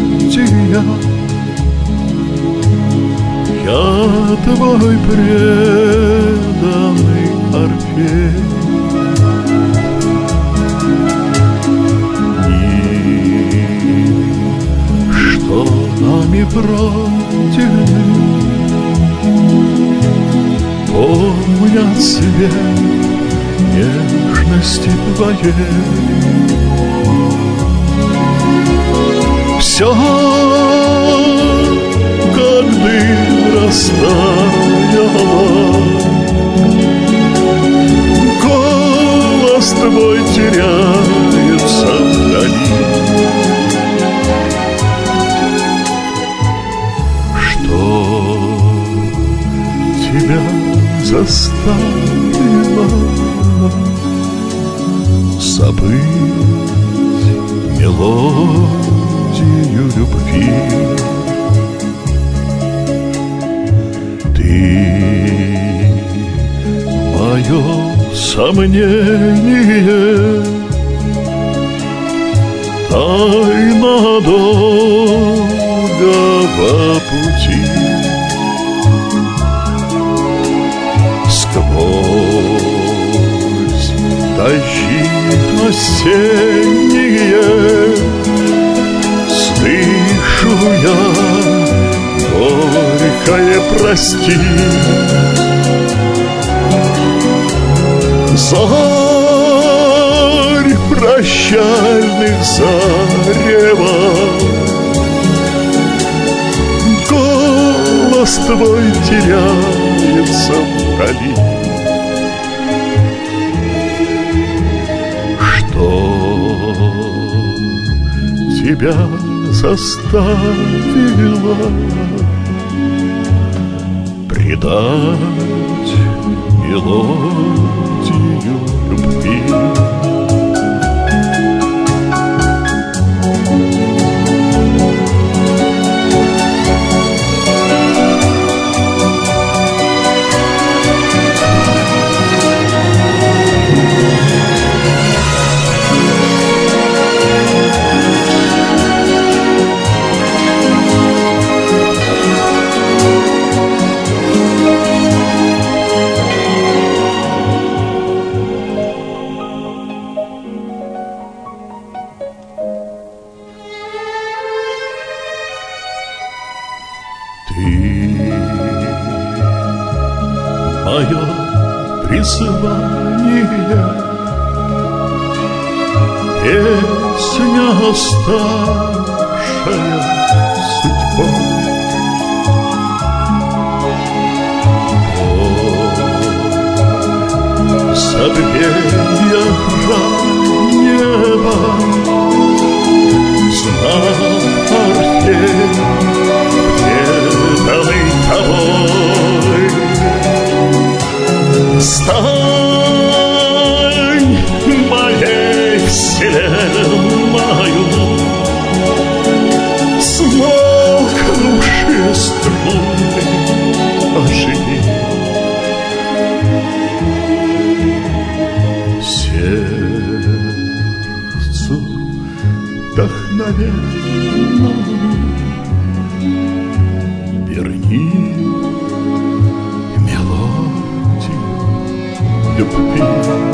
Я твой преданный Орфей. Что нами пройдены, помнят свет нежности твоей. Все, как дым, растаяло, голос твой теряется вдали. Что тебя заставило забыть мелодию любви? Ты мое сомнение, тайна долгого пути. Сквозь дожди осенние слышу я горькое прости. Зарь прощальных зарева, голос твой теряется вдали. Что тебя заставило предать мелодию любви? Ты мое призвание, песня, ставшая судьбой. Забвенья раннего знак Орфей, преданный тобой. Стань моей вселенною, смолкнувшие струны оживи. Сердцу вдохновенному верни мелодию любви.